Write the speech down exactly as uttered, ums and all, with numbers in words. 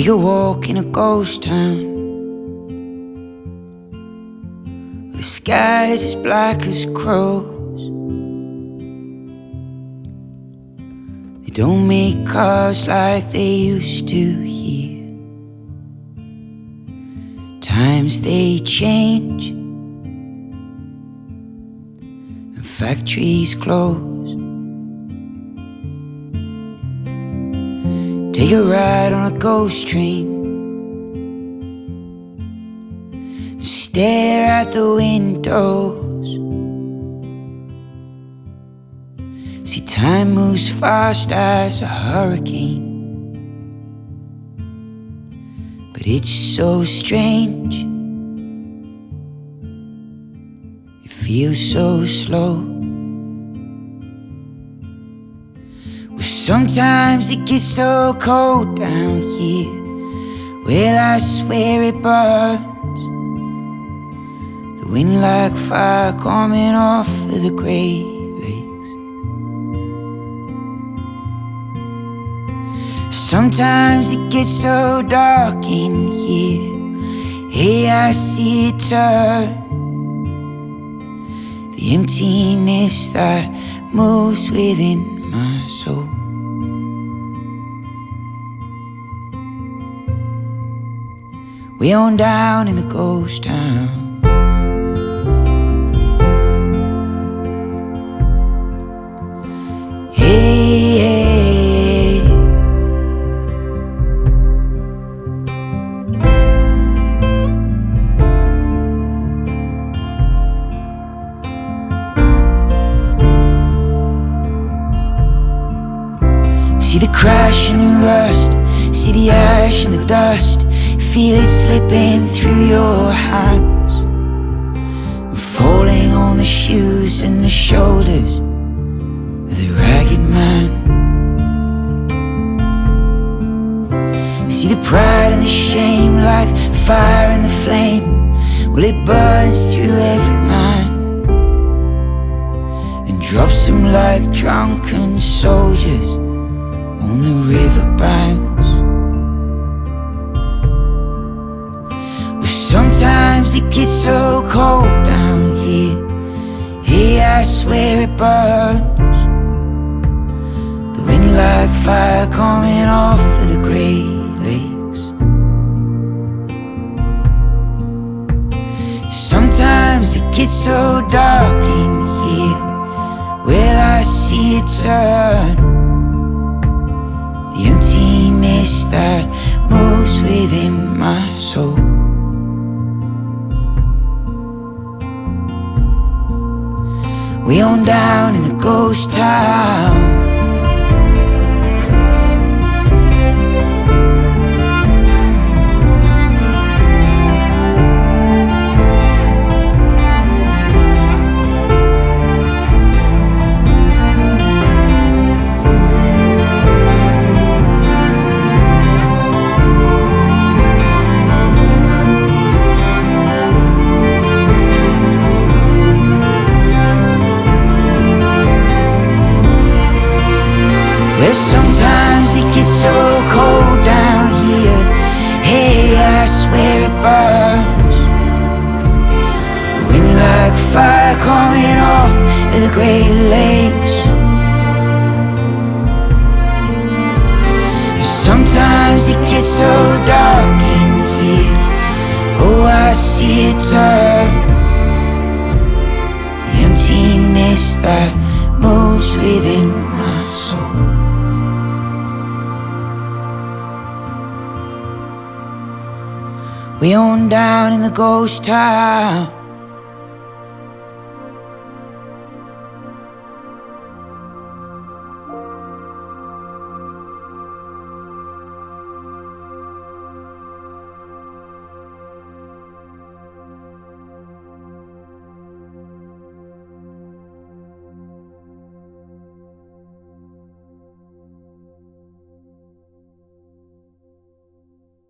Take a walk in a ghost town. The sky's as black as crows. They don't make cars like they used to here. Times they change and factories close. Take a ride on a ghost train. Stare at the windows. See, time moves fast as a hurricane, but it's so strange. It feels so slow. Sometimes it gets so cold down here. Well, I swear it burns. The wind like fire coming off of the Great Lakes. Sometimes it gets so dark in here. Hey, I see it turn. The emptiness that moves within my soul. Way on down in the ghost town. Hey, hey, hey. See the crash and the rust. See the ash and the dust. Feel it slipping through your hands, falling on the shoes and the shoulders of the ragged man. See the pride and the shame like fire and the flame. Well, it burns through every man and drops them like drunken soldiers on the riverbanks. Sometimes it gets so cold down here. Hey, I swear it burns. The wind like fire coming off of the Great Lakes. Sometimes it gets so dark in here. Well, I see it turn. The emptiness that moves within my soul. Way on down in the ghost town. Well, sometimes it gets so cold down here. Hey, I swear it burns. The wind like fire coming off of the Great Lakes. Sometimes it gets so dark in here. Oh, I see it turn. The emptiness that moves within my soul. Way on down in the ghost town.